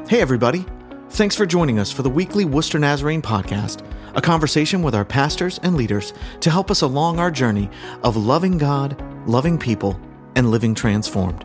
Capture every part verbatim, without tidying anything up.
Hey everybody, thanks for joining us for the weekly Worcester Nazarene podcast, a conversation with our pastors and leaders to help us along our journey of loving God, loving people, and living transformed.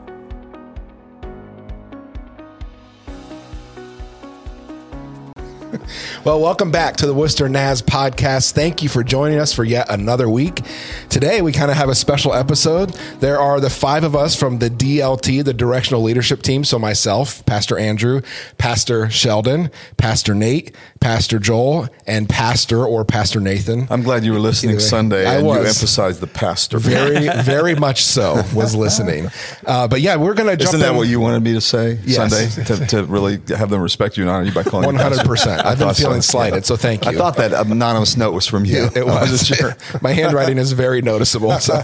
Well, welcome back to the Worcester Naz podcast. Thank you for joining us for yet another week. Today, we kind of have a special episode. There are the five of us from the D L T, the Directional Leadership Team. So myself, Pastor Andrew, Pastor Sheldon, Pastor Nate, Pastor Joel, and Pastor or Pastor Nathan. I'm glad you were listening anyway, Sunday I and was. You emphasized the pastor. Very, very much so was listening. Uh, but yeah, we're going to jump Isn't that in. what you wanted me to say Yes. Sunday? To, to really have them respect you and honor you by calling one hundred percent. you pastor? I've been feeling so. slighted, Yeah. so thank you. I thought that anonymous note was from you. Yeah, it was. Sure. My handwriting is very noticeable. So.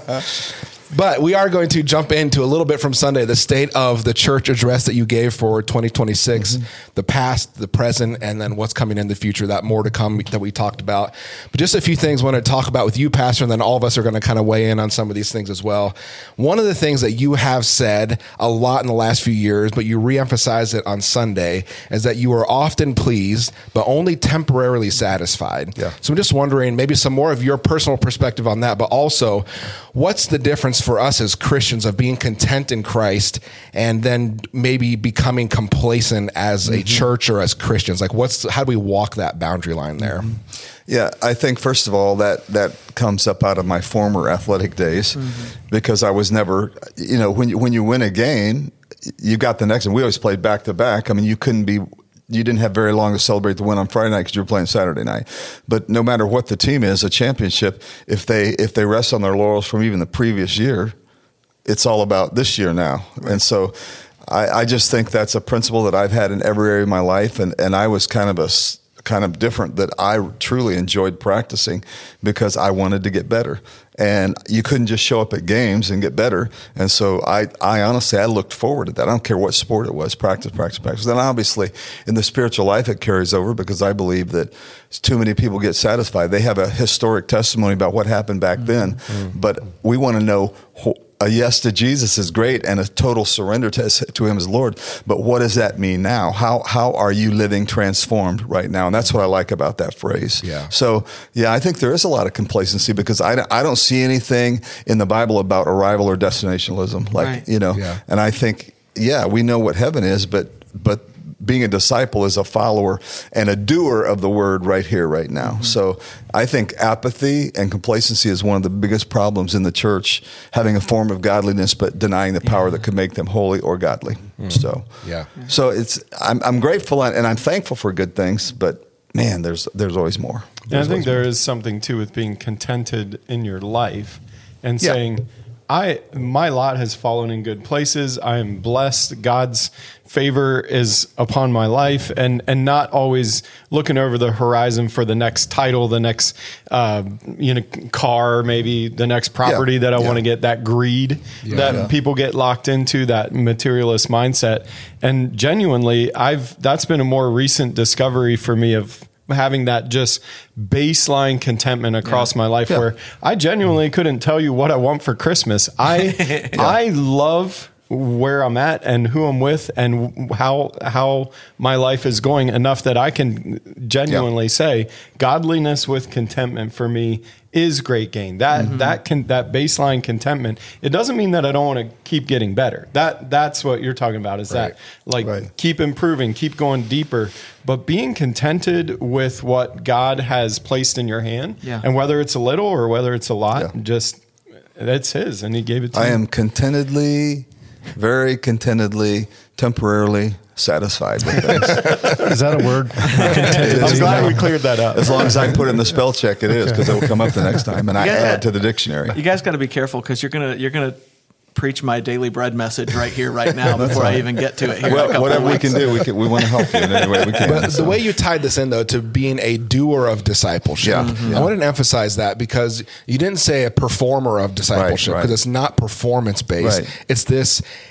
But we are going to jump into a little bit from Sunday, the state of the church address that you gave for twenty twenty-six, mm-hmm. the past, the present, and then what's coming in the future, that more to come that we talked about. But just a few things I want to talk about with you, Pastor, and then all of us are going to kind of weigh in on some of these things as well. One of the things that you have said a lot in the last few years, but you reemphasized it on Sunday, is that you are often pleased, but only temporarily satisfied. Yeah. So I'm just wondering maybe some more of your personal perspective on that, but also what's the difference for us as Christians of being content in Christ and then maybe becoming complacent as a mm-hmm. church or as Christians? Like what's, how do we walk that boundary line there? Yeah, I think first of all, that, that comes up out of my former athletic days mm-hmm. because I was never, you know, when you, when you win a game, you got the next one. We always played back to back. I mean, you couldn't be, you didn't have very long to celebrate the win on Friday night because you were playing Saturday night. But no matter what the team is, a championship, if they if they rest on their laurels from even the previous year, it's all about this year now. Right. And so I, I just think that's a principle that I've had in every area of my life. And, and I was kind of a kind of different that I truly enjoyed practicing because I wanted to get better. And you couldn't just show up at games and get better. And so I, I honestly, I looked forward to that. I don't care what sport it was, practice, practice, practice. Then obviously in the spiritual life, it carries over because I believe that too many people get satisfied. They have a historic testimony about what happened back then, mm-hmm. but we want to know wh- a yes to Jesus is great and a total surrender to, to him as Lord. But what does that mean now? How how are you living transformed right now? And that's what I like about that phrase. Yeah. So, yeah, I think there is a lot of complacency because I, I don't see anything in the Bible about arrival or destinationalism. Like, right. you know, yeah. and I think, yeah, we know what heaven is, but but being a disciple is a follower and a doer of the word right here, right now. Mm-hmm. So I think apathy and complacency is one of the biggest problems in the church, having a form of godliness, but denying the power yeah. that could make them holy or godly. Mm-hmm. So, yeah. So it's, I'm, I'm grateful and I'm thankful for good things, but man, there's, there's always more. And I think there more. is something too with being contented in your life and yeah. saying, I, my lot has fallen in good places. I am blessed. God's favor is upon my life, and, and not always looking over the horizon for the next title, the next, uh, you know, car, maybe the next property yeah. that I yeah. want to get, that greed yeah. that yeah. people get locked into, that materialist mindset. And genuinely, I've, that's been a more recent discovery for me of having that just baseline contentment across yeah. my life yeah. where I genuinely couldn't tell you what I want for Christmas. I, yeah. I love where I'm at and who I'm with and how, how my life is going enough that I can genuinely yeah. say godliness with contentment for me is great gain. That, mm-hmm. that can, that baseline contentment, it doesn't mean that I don't want to keep getting better. That, that's what you're talking about is right. that like right. keep improving, keep going deeper, but being contented with what God has placed in your hand yeah. and whether it's a little or whether it's a lot, yeah. just it's his and he gave it to I me. am contentedly, very contentedly, temporarily satisfied with things. Is that a word? I'm glad we cleared that up. As long as I put it in the spell check, it is, because it will come up the next time, and I guys, add to the dictionary. You guys got to be careful because you're gonna you're gonna preach my daily bread message right here, right now, before right. I even get to it. Here well, whatever we can do, we can, we want to help you in any way we can. But so. the way you tied this in, though, to being a doer of discipleship, yeah, mm-hmm. I wanted to emphasize that because you didn't say a performer of discipleship because right, right. it's not performance based. Right. It's this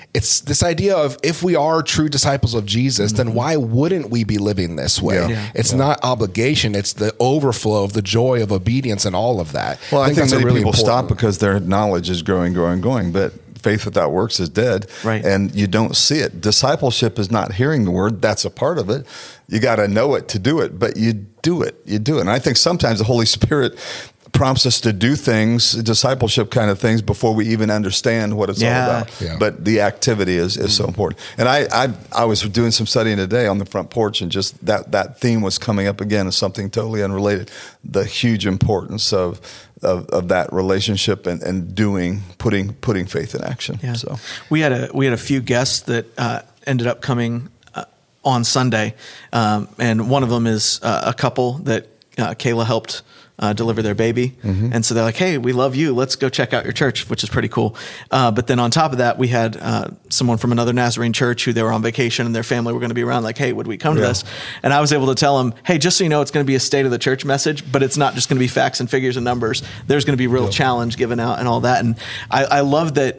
it's this idea of if we are true disciples of Jesus, mm-hmm. then why wouldn't we be living this way? Yeah. Yeah. It's yeah. not obligation. It's the overflow of the joy of obedience and all of that. Well, I think, I think many really people important. stop because their knowledge is growing, growing, growing. But faith without works is dead, right. and you don't see it. Discipleship is not hearing the word. That's a part of it. You got to know it to do it, but you do it. You do it. And I think sometimes the Holy Spirit prompts us to do things, discipleship kind of things, before we even understand what it's yeah. all about. Yeah. But the activity is, is so important. And I, I I was doing some studying today on the front porch, and just that, that theme was coming up again as something totally unrelated. The huge importance of of, of that relationship and, and doing, putting putting faith in action. Yeah. So we had a we had a few guests that uh, ended up coming uh, on Sunday, um, and one of them is uh, a couple that uh, Kayla helped Uh, deliver their baby. Mm-hmm. And so they're like, hey, we love you. Let's go check out your church, which is pretty cool. Uh, but then on top of that, we had uh, someone from another Nazarene church who they were on vacation and their family were going to be around like, hey, would we come yeah. to this? And I was able to tell them, hey, just so you know, it's going to be a state of the church message, but it's not just going to be facts and figures and numbers. There's going to be real yeah. challenge given out and all that. And I, I love that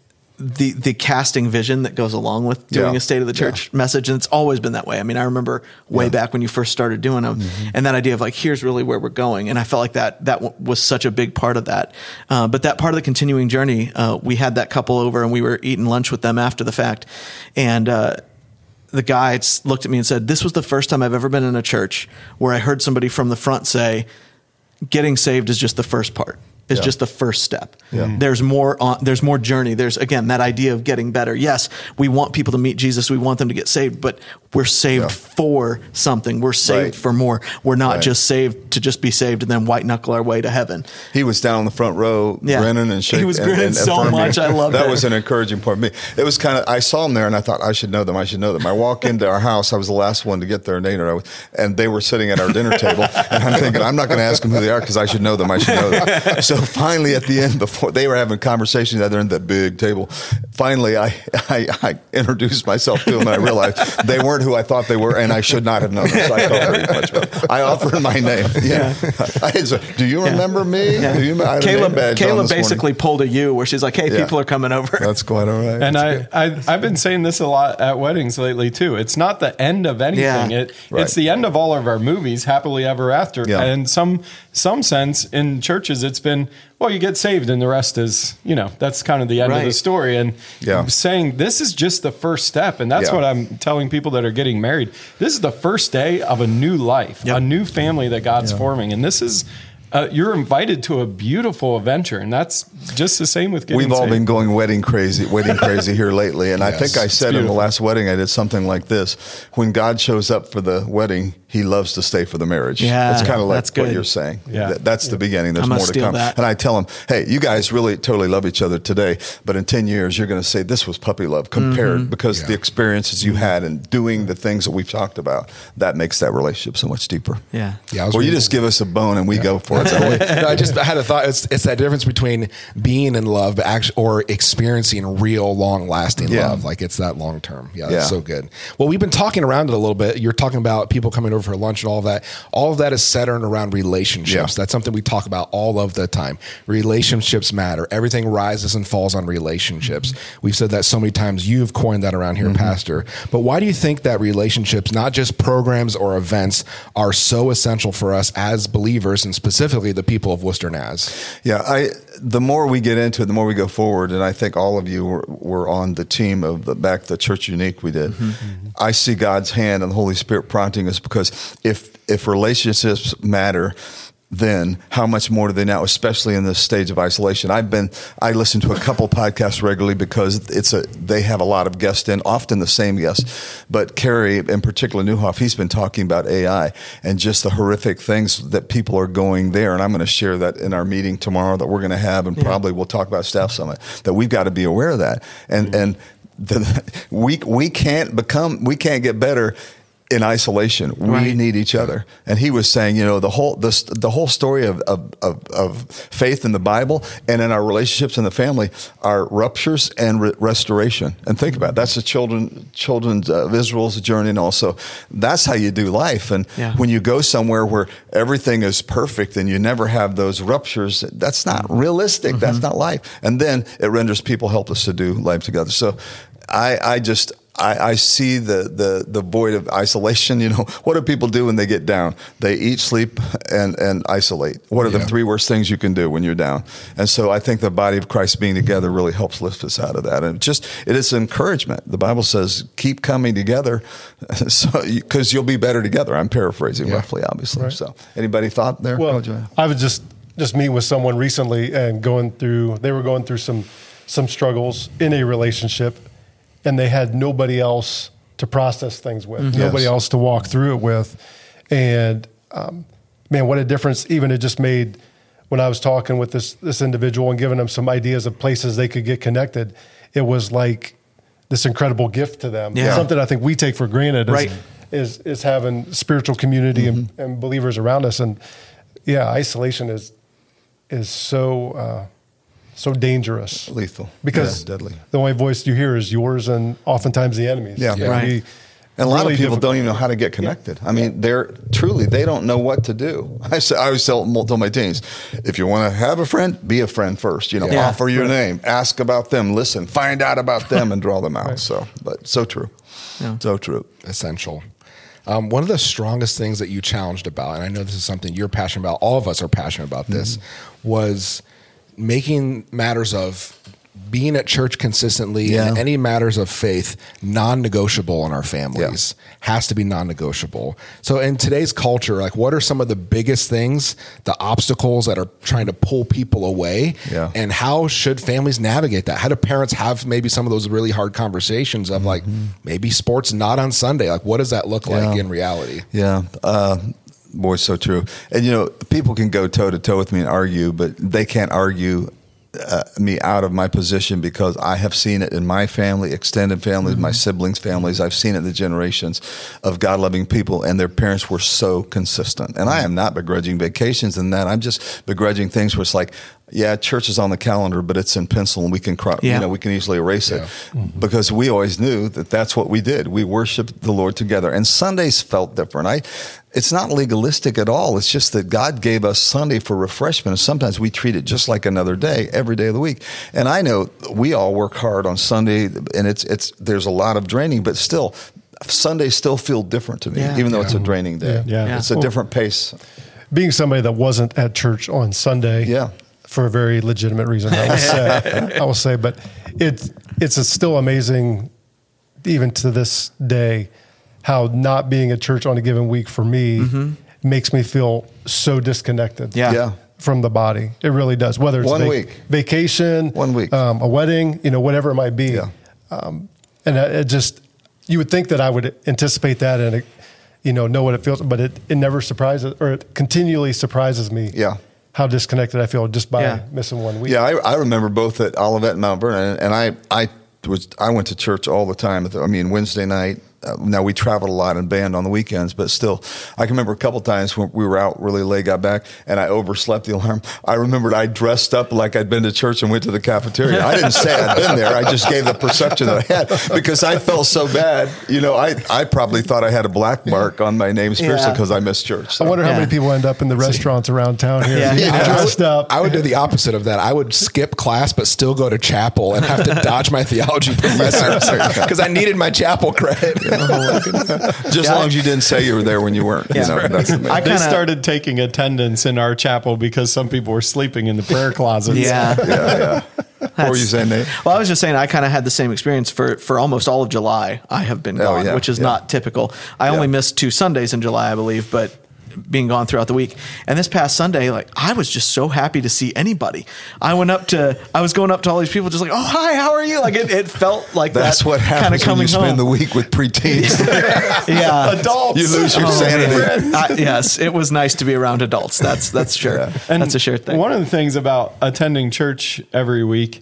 the the casting vision that goes along with doing yeah. a state of the church yeah. message. And it's always been that way. I mean, I remember way yeah. back when you first started doing them mm-hmm. and that idea of like, here's really where we're going. And I felt like that, that w- was such a big part of that. Uh, but that part of the continuing journey, uh, we had that couple over and we were eating lunch with them after the fact. And, uh, the guy looked at me and said, this was the first time I've ever been in a church where I heard somebody from the front say, getting saved is just the first part. Is yeah. just the first step. Yeah. There's more on, there's more journey. There's again, that idea of getting better. Yes, we want people to meet Jesus. We want them to get saved, but we're saved yeah. for something. We're saved right. for more. We're not right. just saved to just be saved and then white knuckle our way to heaven. He was down in the front row yeah. grinning and shaking. He was grinning and, and so much. I love that. That was an encouraging part of me. It was kind of, I saw him there and I thought, I should know them. I should know them. I walk into our house. I was the last one to get there. Nate and I was, and they were sitting at our dinner table. And I'm thinking, I'm not going to ask them who they are because I should know them. I should know them. So finally at the end, before they were having conversations at the end of that big table, finally I, I, I introduced myself to them and I realized they weren't who I thought they were and I should not have known them. So I felt very much better. I offered my name. Yeah. I said, do you remember yeah. me? Yeah. Do you, I Kayla, Kayla basically morning. pulled a U where she's like, hey, yeah. people are coming over. That's quite all right. And That's I, I, I've been saying this a lot at weddings lately too. It's not the end of anything. Yeah. It, right. It's the end of all of our movies, Happily Ever After. Yeah. And in some, some sense in churches, it's been, well, you get saved and the rest is, you know, that's kind of the end right. of the story. And yeah. saying this is just the first step. And that's yeah. what I'm telling people that are getting married. This is the first day of a new life, yep. a new family that God's yeah. forming. And this is, uh, you're invited to a beautiful adventure. And that's just the same with getting We've all saved. been going wedding crazy, wedding crazy here lately. And yes. I think I said in the last wedding, I did something like this. When God shows up for the wedding, he loves to stay for the marriage. Yeah, it's kind of like that's good. what you're saying. Yeah. That, that's yeah. the beginning. There's I'm more to come. That. And I tell them, hey, you guys really totally love each other today, but in ten years, you're going to say this was puppy love compared mm-hmm. because yeah. the experiences you had and doing the things that we've talked about, that makes that relationship so much deeper. Yeah. yeah or you just give us a bone and we yeah. go for it. no, I just I had a thought. It's, it's that difference between being in love but actually, or experiencing real long lasting yeah. love. Like it's that long term. Yeah, yeah. That's so good. Well, we've been talking around it a little bit. You're talking about people coming over for lunch and all of that. All of that is centered around relationships. Yeah. That's something we talk about all of the time. Relationships matter. Everything rises and falls on relationships. Mm-hmm. We've said that so many times. You've coined that around here, mm-hmm. Pastor. But why do you think that relationships, not just programs or events, are so essential for us as believers and specifically the people of Worcester Naz? Yeah, I. The more we get into it, the more we go forward. And I think all of you were, were on the team of the back the Church Unique we did. Mm-hmm. Mm-hmm. I see God's hand and the Holy Spirit prompting us because if if relationships matter, then how much more do they now, especially in this stage of isolation? I've been, I listen to a couple podcasts regularly because it's a, they have a lot of guests in, often the same guests. But Kerry, in particular, Newhoff, he's been talking about A I and just the horrific things that people are going there. And I'm going to share that in our meeting tomorrow that we're going to have, and yeah. probably we'll talk about Staff Summit, that we've got to be aware of that. And, mm-hmm. and the, we, we can't become, we can't get better in isolation. We Right. need each other. And he was saying, you know, the whole the, the whole story of, of, of, of faith in the Bible and in our relationships in the family are ruptures and re- restoration. And think about it. That's the children children's uh, of Israel's journey, and also that's how you do life. And Yeah. when you go somewhere where everything is perfect and you never have those ruptures, that's not realistic. Mm-hmm. That's not life. And then it renders people helpless to do life together. So I, I just I, I see the, the, the void of isolation. You know, what do people do when they get down? They eat, sleep, and, and isolate. What are Yeah. the three worst things you can do when you're down? And so I think the body of Christ being together really helps lift us out of that. And just, it is encouragement. The Bible says, keep coming together so because you'll be better together. I'm paraphrasing Yeah. roughly, obviously. Right. So anybody thought there? Well, Oh, Joanne. I was just just meeting with someone recently and going through. They were going through some some struggles in a relationship, and they had nobody else to process things with, nobody Yes. else to walk through it with, and um, man, what a difference! Even it just made when I was talking with this this individual and giving them some ideas of places they could get connected. It was like this incredible gift to them. Yeah. Something I think we take for granted. Is, Right. is is having spiritual community Mm-hmm. and, and believers around us, and yeah, isolation is is so uh, so dangerous, Lethal. because Yeah, deadly. the only voice you hear is yours, and oftentimes the enemy's. Yeah. It can Right. be And a lot really of people difficult. don't even know how to get connected. I mean, they're truly, they don't know what to do. I say, I always tell, tell my teens, if you want to have a friend, be a friend first. You know, Yeah. offer your name, ask about them, listen, find out about them, and draw them out. Right. So, but so true, Yeah. so true. Essential. Um, one of the strongest things that you challenged about, and I know this is something you're passionate about, all of us are passionate about this, was making matters of being at church consistently Yeah. and any matters of faith non-negotiable in our families. Has to be non-negotiable. So in today's culture, like, what are some of the biggest things, the obstacles that are trying to pull people away? Yeah. And how should families navigate that? How do parents have maybe some of those really hard conversations of like, maybe sports not on Sunday? Like, what does that look like Yeah. in reality? Yeah. Uh, boy, so true. And, you know, people can go toe to toe with me and argue, but they can't argue Uh, me out of my position, because I have seen it in my family, extended families, my siblings' families. I've seen it in the generations of God-loving people, and their parents were so consistent. And I am not begrudging vacations and that. I'm just begrudging things where it's like, yeah, church is on the calendar, but it's in pencil, and we can, cro- Yeah. you know, we can easily erase it, because we always knew that that's what we did. We worshiped the Lord together, and Sundays felt different. I, it's not legalistic at all. It's just that God gave us Sunday for refreshment, and sometimes we treat it just like another day, every day of the week. And I know we all work hard on Sunday, and it's it's there's a lot of draining, but still, Sundays still feel different to me, Yeah. even though it's a draining day. Yeah. Yeah. It's a different pace. Being somebody that wasn't at church on Sunday, Yeah. for a very legitimate reason, I will say, I will say, but it's it's a still amazing, even to this day, how not being at church on a given week for me makes me feel so disconnected. Yeah. Yeah. From the body, it really does. Whether it's One vac- week. vacation, One week. um, a wedding, you know, whatever it might be. Yeah. Um, and it just, you would think that I would anticipate that and, you know, know what it feels, but it, it never surprises, or it continually surprises me. Yeah. How disconnected I feel just by Yeah. missing one week. Yeah, I, I remember both at Olivet and Mount Vernon, and I, I was I went to church all the time. I mean, Wednesday night. Uh, now we traveled a lot and band on the weekends, but still, I can remember a couple times when we were out really late, got back, and I overslept the alarm. I remembered I dressed up like I'd been to church and went to the cafeteria. I didn't say I'd been there. I just gave the perception that I had, because I felt so bad. You know, I, I probably thought I had a black mark on my name spiritually Yeah. because I missed church. I So. wonder how Yeah. many people end up in the restaurants around town here, Yeah. getting Yeah. dressed up. I would do the opposite of that. I would skip class, but still go to chapel and have to dodge my theology professor because I needed my chapel credit. Just as long as you didn't say you were there when you weren't. Yeah. You know, that's the main I thing. They kinda- started taking attendance in our chapel because some people were sleeping in the prayer closets. Yeah. yeah, yeah. What were you saying, Nate? Well, I was just saying I kind of had the same experience for, for almost all of July. I have been Oh, gone, yeah, which is yeah. not typical. I only Yeah. missed two Sundays in July, I believe, but being gone throughout the week. And this past Sunday, like, I was just so happy to see anybody. I went up to, I was going up to all these people just like, oh, hi, how are you? Like, it, it felt like That's that what kind of happens when coming you spend home. the week with preteens. Yeah. Adults. You lose your Oh, sanity. man. I, yes, it was nice to be around adults. That's that's sure. Yeah. And that's a sure thing. One of the things about attending church every week,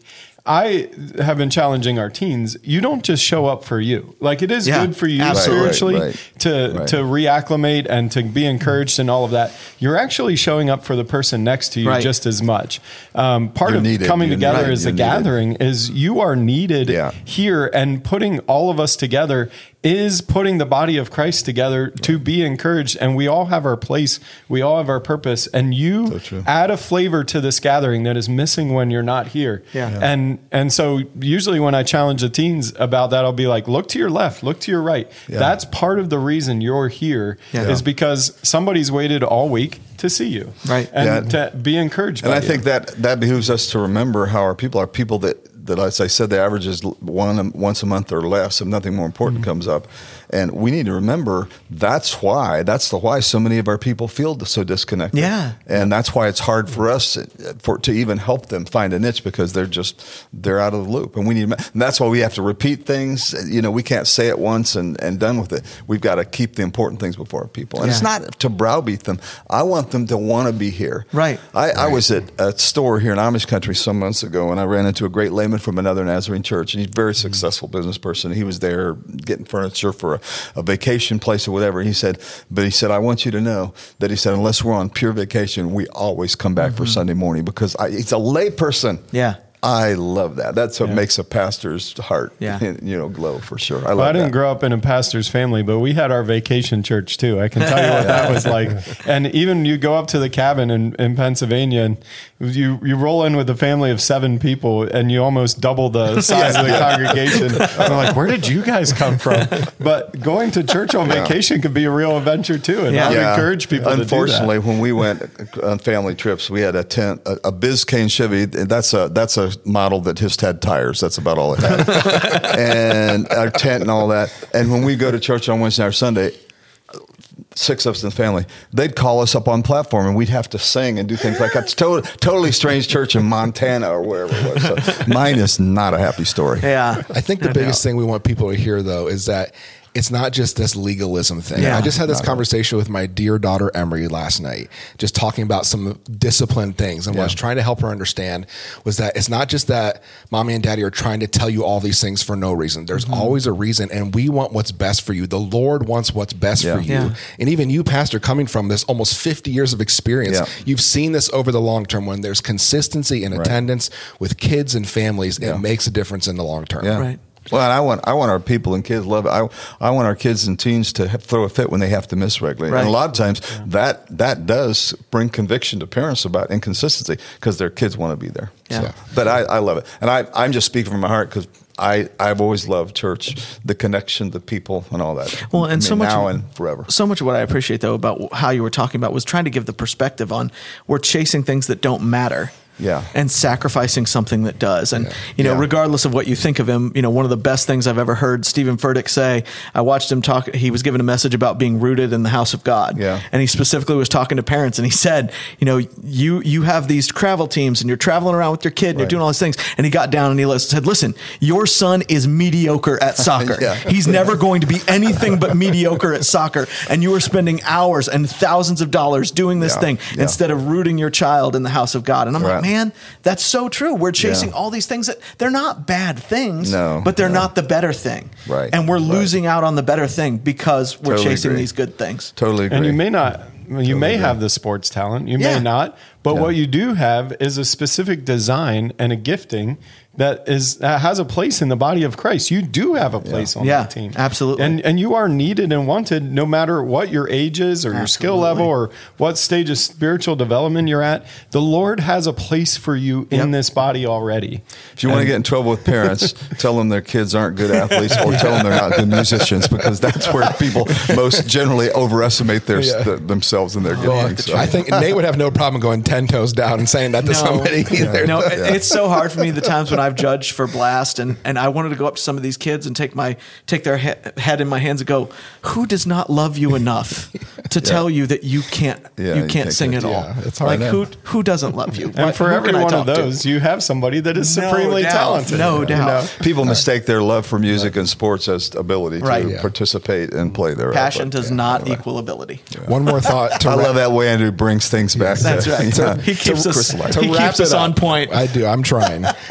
I have been challenging our teens. You don't just show up for you. Like it is Yeah, good for you absolutely. spiritually Right, right, to right. to reacclimate and to be encouraged and all of that. You're actually showing up for the person next to you Right. just as much. Um, part You're of needed. coming You're together needed. as a You're needed. gathering is you are needed Yeah. here, and putting all of us together is putting the body of Christ together to be encouraged. And we all have our place. We all have our purpose. And you So true. add a flavor to this gathering that is missing when you're not here. Yeah. Yeah. And and so usually when I challenge the teens about that, I'll be like, look to your left, look to your right. Yeah. That's part of the reason you're here Yeah. is because somebody's waited all week to see you. Right. And Yeah. to be encouraged And by I you. think that that behooves us to remember how our people are people that, that as I said, the average is one once a month or less if nothing more important Mm-hmm. comes up. And we need to remember that's why, that's the why so many of our people feel so disconnected. Yeah. And that's why it's hard for us for to even help them find a niche because they're just, they're out of the loop. And we need, and that's why we have to repeat things. You know, we can't say it once and, and done with it. We've got to keep the important things before our people. And it's Yeah. not to browbeat them. I want them to want to be here. Right. I, I was at a store here in Amish country some months ago, and I ran into a great layman from another Nazarene church, and he's a very successful business person. He was there getting furniture for a, a vacation place or whatever. He said, but he said, I want you to know that he said, unless we're on pure vacation, we always come back for Sunday morning because I, he's a lay person. Yeah. I love that. That's what Yeah. makes a pastor's heart, Yeah. you know, glow for sure. I love Well, I didn't that. grow up in a pastor's family, but we had our vacation church too. I can tell you what that was like. And even you go up to the cabin in, in Pennsylvania and you, you roll in with a family of seven people and you almost double the size of the congregation. I'm like, where did you guys come from? But going to church on vacation could be a real adventure too. And Yeah. I would Yeah. encourage people to do that. Unfortunately, when we went on family trips, we had a tent, a, a Biscayne Chevy. That's a that's a model that just had tires. That's about all it had, and our tent and all that. And when we go to church on Wednesday or Sunday, six of us in the family, they'd call us up on platform and we'd have to sing and do things like that. It's to- totally strange church in Montana or wherever it was. So mine is not a happy story. Yeah. I think the biggest thing we want people to hear, though, is that it's not just this legalism thing. Yeah. I just had this conversation with my dear daughter, Emery, last night, just talking about some discipline things. And what I was trying to help her understand was that it's not just that mommy and daddy are trying to tell you all these things for no reason. There's Mm-hmm. always a reason, and we want what's best for you. The Lord wants what's best Yeah. for you. Yeah. And even you, pastor, coming from this almost fifty years of experience, Yeah. you've seen this over the long term. When there's consistency in attendance with kids and families, Yeah. it makes a difference in the long term. Yeah. Right. Well, and I want I want our people and kids love it. I I want our kids and teens to have, throw a fit when they have to miss regularly. Right. And a lot of times that that does bring conviction to parents about inconsistency because their kids want to be there. Yeah. So, but I, I love it, and I I'm just speaking from my heart because I I've always loved church, the connection, the people, and all that. Well, and I mean, so much now and forever. So much of what I appreciate though about how you were talking about was trying to give the perspective on we're chasing things that don't matter. Yeah. And sacrificing something that does. And, you know, Yeah. regardless of what you think of him, you know, one of the best things I've ever heard Stephen Furtick say, I watched him talk, he was given a message about being rooted in the house of God. Yeah. And he specifically was talking to parents and he said, you know, you, you have these travel teams and you're traveling around with your kid and you're Right. doing all these things. And he got down and he said, listen, your son is mediocre at soccer. Yeah. He's never going to be anything but mediocre at soccer. And you are spending hours and thousands of dollars doing this Yeah. thing Yeah. instead of rooting your child in the house of God. And I'm Right. like, man, that's so true. We're chasing Yeah. all these things that they're not bad things, No, but they're no. not the better thing. Right, And we're right. losing out on the better thing because we're Totally chasing agree. these good things. Totally agree. And you may not, you may have the sports talent, you Yeah. may not, but Yeah. what you do have is a specific design and a gifting that is that has a place in the body of Christ. You do have a place on Yeah, the team. absolutely. And and you are needed and wanted no matter what your age is or your skill Absolutely. level or what stage of spiritual development you're at. The Lord has a place for you in Yep. this body already. If you want to get in trouble with parents, tell them their kids aren't good athletes or tell them they're not good musicians because that's where people most generally overestimate their, Yeah. th- themselves and their Well, gifting. So. I think Nate would have no problem going ten toes down and saying that to No. somebody either. No, it- it's so hard for me the times when I've judged for Blast and, and I wanted to go up to some of these kids and take my take their he- head in my hands and go, who does not love you enough to tell you that you can't Yeah, you you can't can't sing get- at all? yeah, it's hard. Like I who who doesn't love you? And for Who every can I one of talk to? those, you have somebody that is No supremely doubt. talented. No you doubt. know? People mistake their love for music and sports as ability to Right. Yeah. participate and play their Passion but- does not equal ability. One more thought to I wrap- love that way Andrew brings things back. That's to, right. yeah, He keeps to us crystallize. he To wrap keeps us it up, on point. I do. I'm trying to wrap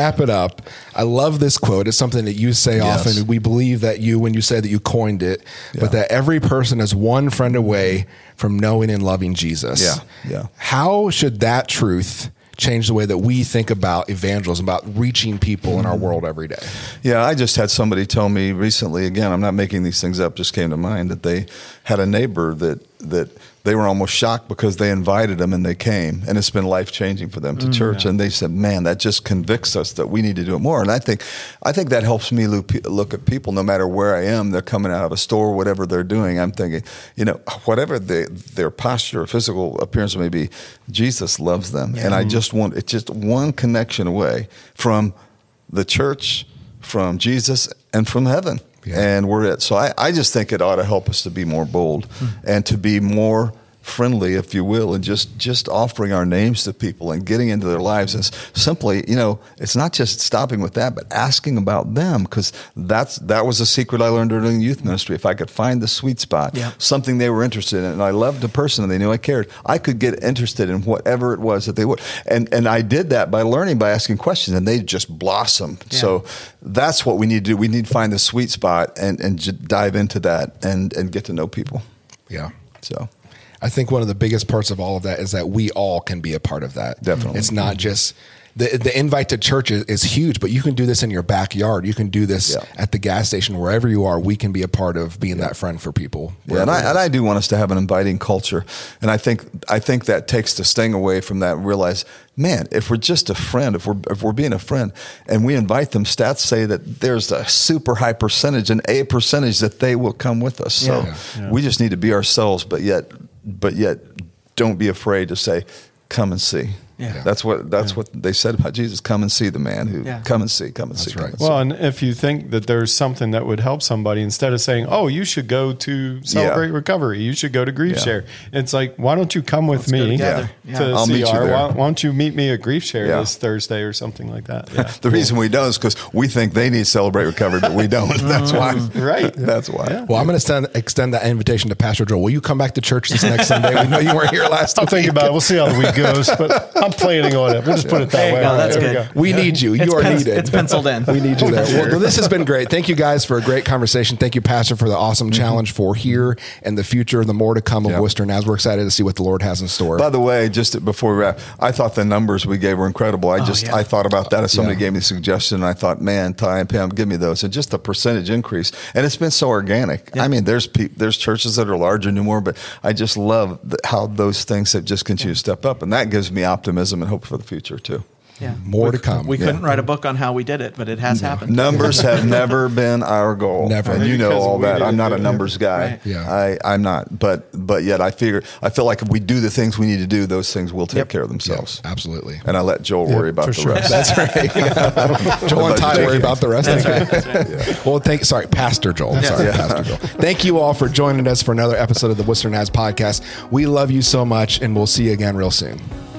wrap it up, I love this quote. It's something that you say Yes. often. We believe that you, when you say that you coined it, Yeah. but that every person is one friend away from knowing and loving Jesus. Yeah, yeah. How should that truth change the way that we think about evangelism, about reaching people in our world every day? Yeah, I just had somebody tell me recently, again, I'm not making these things up, just came to mind, that they had a neighbor that that they were almost shocked because they invited them and they came, and it's been life-changing for them to church. And they said, man, that just convicts us that we need to do it more. And I think I think that helps me look, look at people no matter where I am. They're coming out of a store, whatever they're doing. I'm thinking, you know, whatever they, their posture or physical appearance may be, Jesus loves them. And I just want, it's just one connection away from the church, from Jesus, and from heaven. Yeah. And we're it. So I, I just think it ought to help us to be more bold mm. and to be more friendly, if you will, and just, just offering our names to people and getting into their lives. And simply, you know, it's not just stopping with that, but asking about them, because that's that was a secret I learned during youth ministry. If I could find the sweet spot, yeah. something they were interested in, and I loved the person and they knew I cared, I could get interested in whatever it was that they would. And and I did that by learning, by asking questions, and they just blossomed. Yeah. So that's what we need to do. We need to find the sweet spot and, and j- dive into that and, and get to know people. Yeah. So I think one of the biggest parts of all of that is that we all can be a part of that. Definitely. It's not just the the invite to church is, is huge, but you can do this in your backyard. You can do this yeah. at the gas station, wherever you are. We can be a part of being yeah. that friend for people. Yeah, and I, and I do want us to have an inviting culture. And I think I think that takes the sting away from that and realize, man, if we're just a friend, if we're if we're being a friend and we invite them, stats say that there's a super high percentage, an A percentage that they will come with us. So yeah. Yeah. we just need to be ourselves, but yet but yet don't be afraid to say, come and see. Yeah. That's what that's yeah. what they said about Jesus. Come and see the man who yeah. come and see, come and that's see. Right. And well, see. And if you think that there's something that would help somebody, instead of saying, "Oh, you should go to Celebrate yeah. Recovery, you should go to Grief yeah. Share," it's like, why don't you come with Let's me yeah. to I'll C R? Why, why don't you meet me at Grief Share yeah. this Thursday or something like that? Yeah. the cool. reason we don't is because we think they need Celebrate Recovery, but we don't. That's why. Right. That's why. Yeah. Well, I'm going to extend that invitation to Pastor Joel. Will you come back to church this next Sunday? We know you weren't here last I'm week. thinking about it. We'll see how the week goes, but I'm planning on it. We'll just put it that There way. you go. That's there good. We, we need you. It's you are pen- needed. It's penciled in. We need you there. Well, this has been great. Thank you guys for a great conversation. Thank you, Pastor, for the awesome mm-hmm. challenge for here and the future, the more to come of yep. Worcester. And as we're excited to see what the Lord has in store. By the way, just before we wrap, I thought the numbers we gave were incredible. I just, oh, yeah. I thought about that as somebody yeah. gave me a suggestion, and I thought, man, Ty and Pam, give me those. And just the percentage increase. And it's been so organic. Yeah. I mean, there's pe- there's churches that are larger and more, but I just love the, how those things have just continued to step up. And that gives me optimism and hope for the future, too. Yeah. More we, to come. We yeah. couldn't write a book on how we did it, but it has no. happened. Numbers have never been our goal. Never. And you know Because all we that. I'm not a it. numbers guy. Right. Yeah. I, I'm not. But but yet I figure I feel like if we do the things we need to do, those things will take Yep. care of themselves. Yeah, absolutely. And I let Joel Yeah, worry about for the sure. rest. That's right. Yeah. Joel and Ty worry about the rest. That's That's right. right. That's right. Well, thank. Sorry, Pastor Joel. Yeah. Sorry, Yeah. Pastor Joel. Thank you all for joining us for another episode of the Worcester Naz podcast. We love you so much, and we'll see you again real soon.